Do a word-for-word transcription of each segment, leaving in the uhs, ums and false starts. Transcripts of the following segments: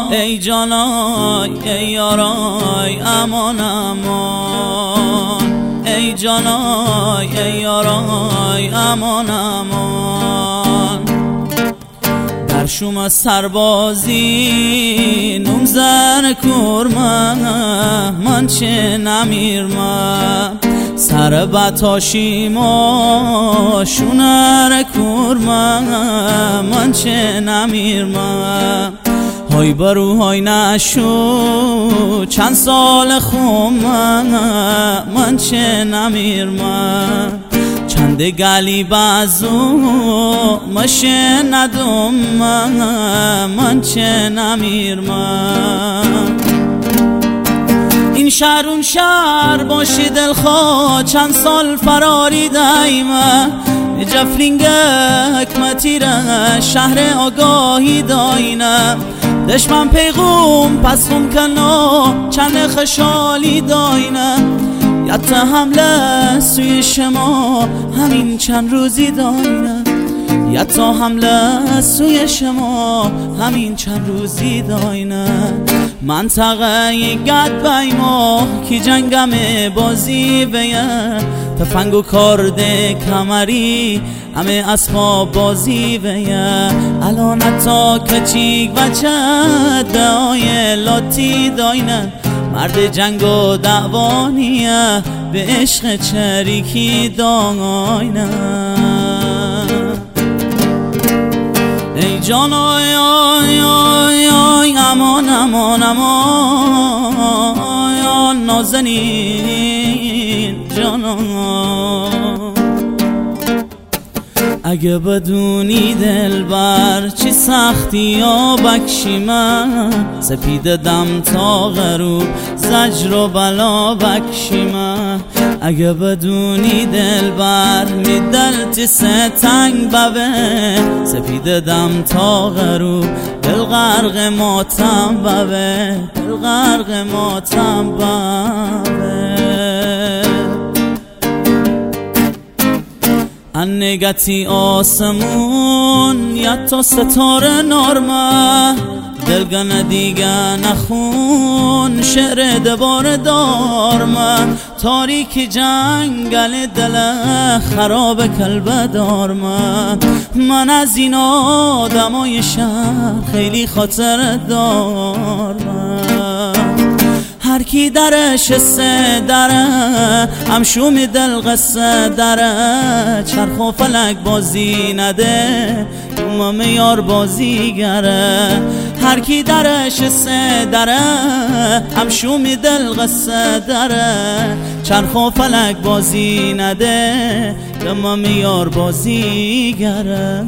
ای جانای ای یارای امان امان، ای جانای ای یارای امان امان. در شما سربازی نوم زن کورما من چه نمیرما، سر بتاشی ما شونر کورما من چه نمیرما. های برو های نشو چند سال خوم من چه نمیرما، چند گلی بازو مشه ندم من چه نمیرما. این شهر اون شهر باشی دلخواه چند سال فراری دایما، جفلینگ حکمتی را شهر آگاهی داینه، دشمن پیغوم پس خون کنو چند خشالی داینه. یت حمله سوی شما همین چند روزی داینه، یت حمله سوی شما همین چند روزی داینه. منطقه گد بایما کی جنگم بازی ویه، تفنگ و کارده کمری همه اسباب بازی ویه. الان تا کچیک بچه دعای لاتی داینه، مرد جنگ و دعوانیه به عشق چریکی داینه. ای جانای آی آی آی امان امان امان، نازنین جانان. اگه بدونی دلبر چی سختی یا بکشی من، سپید دم تا غروب زجر و بلا بکشی من. اگه بدونی دلبر می دلتی ستنگ ببه، سپید دم تا غروب دل غرق ماتم ببه، دل غرق ماتم ببه. انگتی آسمون یا تا ستاره نارمه، دلگن دیگه نخون شعر دبار دارمه. تاریکی جنگل دل خراب کلب دارمه، من از این آدمای شهر خیلی خاطر دارمه. هر کی درش سه دره همشومی دل قصه دره، چرخ و فلک بازی نده دومم یار بازیگره. هر کی درش سه دره همشومی دل قصه دره، چرخ و فلک بازی نده دومم یار بازیگره.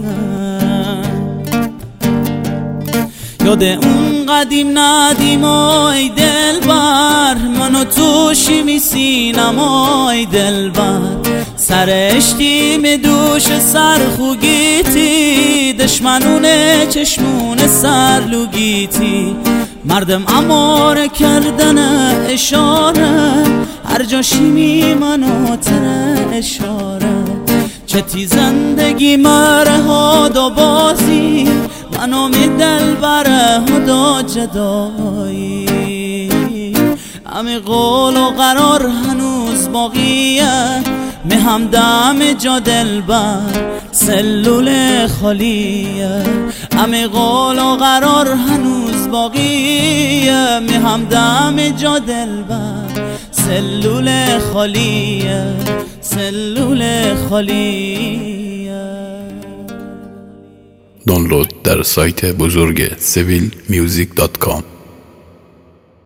یاد اون قدیم ندیم ای دلبر، منو توشی میسینم ای دلبر. سر اشتی می دوش سرخوگیتی، دشمنونه چشمونه سرلوگیتی. مردم اماره کردن اشاره، هر جا شیمی منو تر اشاره. چتی زندگی مره ها دو بازی، منو می دل بره هدا جدایی. امی قول و قرار هنوز باقیه، می همدم جا دل بر سلول خالیه. امی قول و قرار هنوز باقیه، می همدم جا دل بر سلول خالیه، سلول خالیه. دانلود در سایت بزرگ سویل میوزیک دات کام.